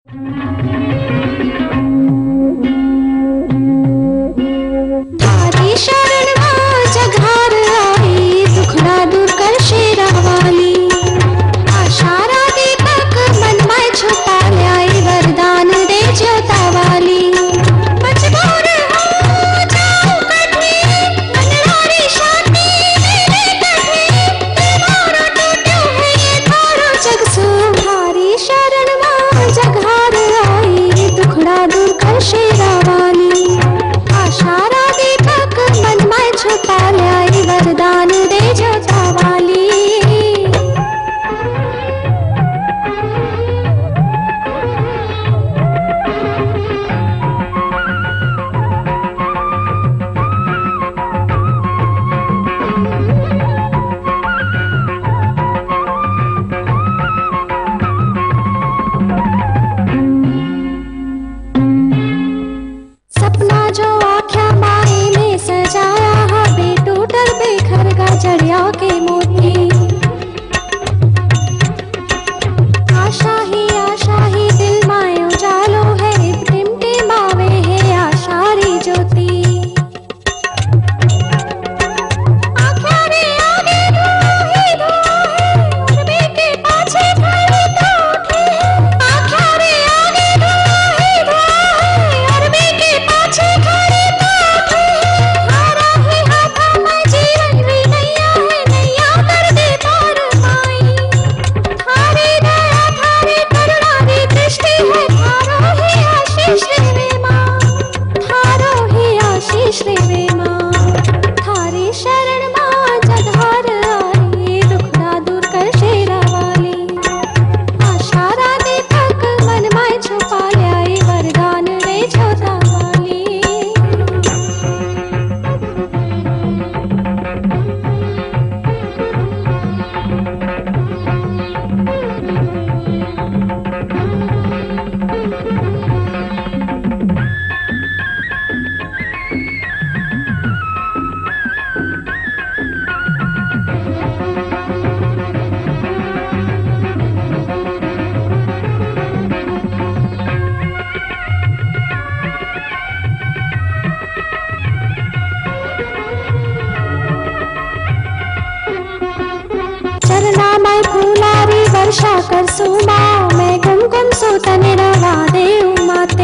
थारी शरण मां जघार आई, दुखड़ा दूर कर शेरा वाली। आशारा दीपक मन में छुपा लाई, वरदान दे जोता वाली। मजबूर हो जाऊं कभी, मनरारी शादी मेरे कभी, तुम्हारा टूटो है ये थारो जग सो। थारी शरण मां जघार आई, दुखड़ा दूर कर शेरा वाली। आशारा दीपक मन में छुपा लाई, वरदान दे जोता वाली। सपना जो आख्या माए ने सजाया, हबे टूटल बेघर का जड़िया के मोती। आशा ही दिल माए उजालो है, टिमटे मावे है आशारी ज्योति। आख्या रे आगे धुआं ही धुआं है, उर्मी के पाछे खड़ी तो उठी है। आख्या रे आगे धुआं ही धुआं है, उर्मी के पाछे खड़ी तो उठी है। हारा ही हाथा में जीवन री नैया है, नैया कर दे पार माई। थारी दया थारी करुणा री दृष्टि है, थारो ही आशीष रे मां, थारो ही आशीष रे मां। थारी शरण मां जघार आई, दुखड़ा दूर कर शेरा वाली। आशारा दीपक मन में छुपा लाई, वरदान दे जोता वाली। चरना में फूलारी वर्षा कर सुमा, मैं कुमकुम सो तने रवा दे माते।